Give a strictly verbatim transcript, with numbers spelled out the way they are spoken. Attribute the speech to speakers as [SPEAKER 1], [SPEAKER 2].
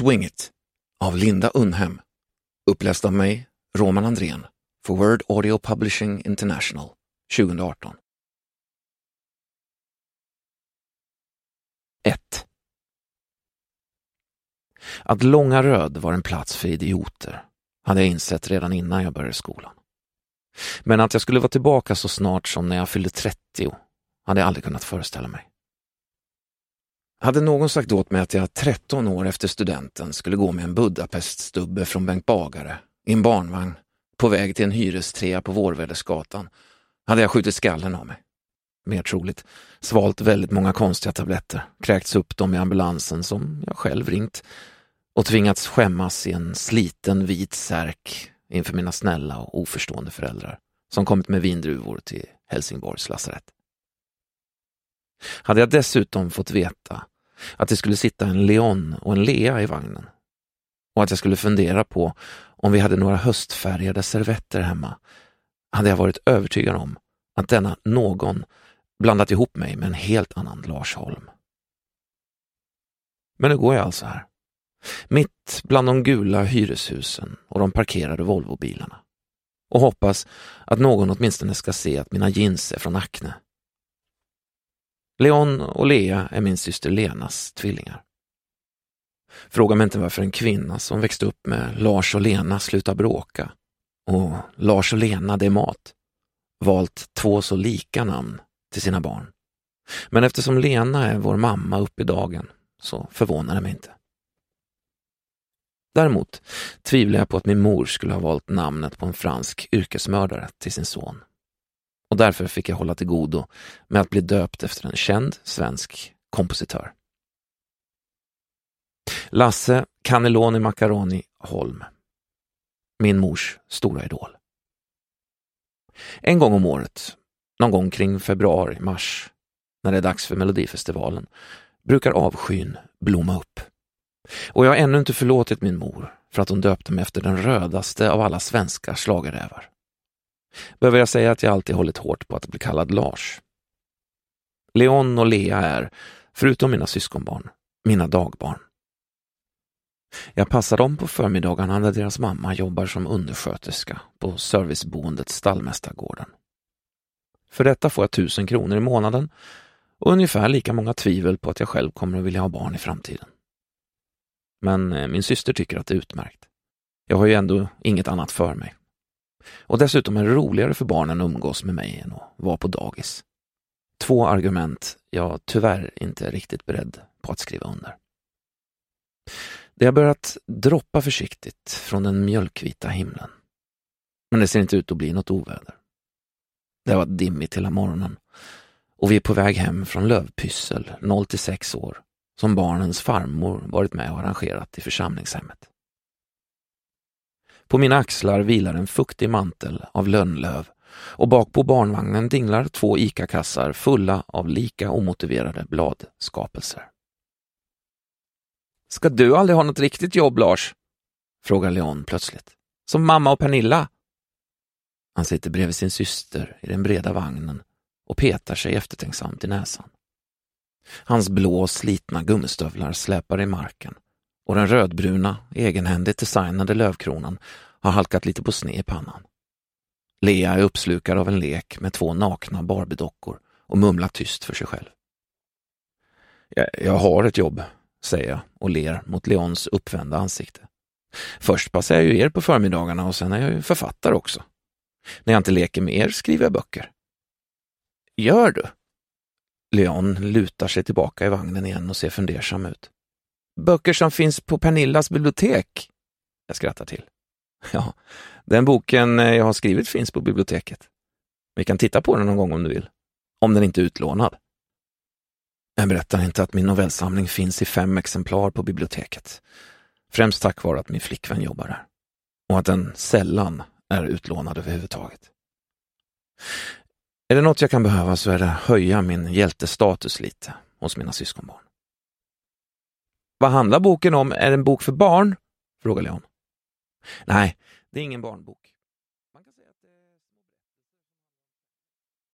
[SPEAKER 1] Swing It av Linda Unhem. Uppläst av mig, Roman Andrén, för Word Audio Publishing International, tjugo arton. ett. Att Långaröd var en plats för idioter hade jag insett redan innan jag började skolan. Men att jag skulle vara tillbaka så snart som när jag fyllde trettio hade jag aldrig kunnat föreställa mig. Hade någon sagt åt mig att jag tretton år efter studenten skulle gå med en Budapeststubbe från Bengt Bagare i en barnvagn på väg till en hyrestrea på Vårvädersgatan, hade jag skjutit skallen av mig. Mer troligt, svalt väldigt många konstiga tabletter, kräkts upp dem i ambulansen som jag själv ringt och tvingats skämmas i en sliten vit särk inför mina snälla och oförstående föräldrar som kommit med vindruvor till Helsingborgs lasarett. Hade jag dessutom fått veta att det skulle sitta en Leon och en Lea i vagnen och att jag skulle fundera på om vi hade några höstfärgade servetter hemma, hade jag varit övertygad om att denna någon blandat ihop mig med en helt annan Lars Holm. Men nu går jag alltså här, mitt bland de gula hyreshusen och de parkerade Volvobilarna, och hoppas att någon åtminstone ska se att mina jeans är från Acne. Leon och Lea är min syster Lenas tvillingar. Fråga mig inte varför en kvinna som växte upp med Lars och Lena slutar bråka och Lars och Lena det är mat valt två så lika namn till sina barn. Men eftersom Lena är vår mamma upp i dagen så förvånar det mig inte. Däremot tvivlar jag på att min mor skulle ha valt namnet på en fransk yrkesmördare till sin son. Och därför fick jag hålla till godo med att bli döpt efter en känd svensk kompositör. Lasse Cannelloni Macaroni Holm. Min mors stora idol. En gång om året, någon gång kring februari-mars, när det är dags för Melodifestivalen, brukar avskyn blomma upp. Och jag har ännu inte förlåtit min mor för att hon döpte mig efter den rödaste av alla svenska schlagerrävar. Behöver jag säga att jag alltid hållit hårt på att bli kallad Lars. Leon och Lea är, förutom mina syskonbarn, mina dagbarn. Jag passar dem på förmiddagarna när deras mamma jobbar som undersköterska på serviceboendet Stallmästargården. För detta får jag tusen kronor i månaden och ungefär lika många tvivel på att jag själv kommer att vilja ha barn i framtiden. Men min syster tycker att det är utmärkt. Jag har ju ändå inget annat för mig. Och dessutom är det roligare för barnen att umgås med mig än att vara på dagis. Två argument jag tyvärr inte är riktigt beredd på att skriva under. Det har börjat droppa försiktigt från den mjölkvita himlen. Men det ser inte ut att bli något oväder. Det har varit dimmigt hela morgonen och vi är på väg hem från lövpyssel noll till sex år som barnens farmor varit med och arrangerat i församlingshemmet. På mina axlar vilar en fuktig mantel av lönnlöv och bak på barnvagnen dinglar två ICA-kassar fulla av lika omotiverade bladskapelser. Ska du aldrig ha något riktigt jobb, Lars? Frågar Leon plötsligt. Som mamma och Pernilla. Han sitter bredvid sin syster i den breda vagnen och petar sig eftertänksamt i näsan. Hans blå slitna gummistövlar släpar i marken och den rödbruna, egenhändigt designade lövkronan har halkat lite på sned i pannan. Lea är uppslukad av en lek med två nakna Barbie-dockor och mumlar tyst för sig själv. Jag, jag har ett jobb, säger jag och ler mot Leons uppvända ansikte. Först passar jag ju er på förmiddagarna och sen är jag ju författare också. När jag inte leker med er skriver jag böcker. Gör du? Leon lutar sig tillbaka i vagnen igen och ser fundersam ut. Böcker som finns på Pernillas bibliotek? Jag skrattar till. Ja, den boken jag har skrivit finns på biblioteket. Vi kan titta på den någon gång om du vill. Om den inte är utlånad. Jag berättar inte att min novellsamling finns i fem exemplar på biblioteket. Främst tack vare att min flickvän jobbar där. Och att den sällan är utlånad överhuvudtaget. Är det något jag kan behöva så är det höja min hjältestatus lite hos mina syskonbarn. Vad handlar boken om? Är det en bok för barn? Frågar Leon. Nej, det är ingen barnbok.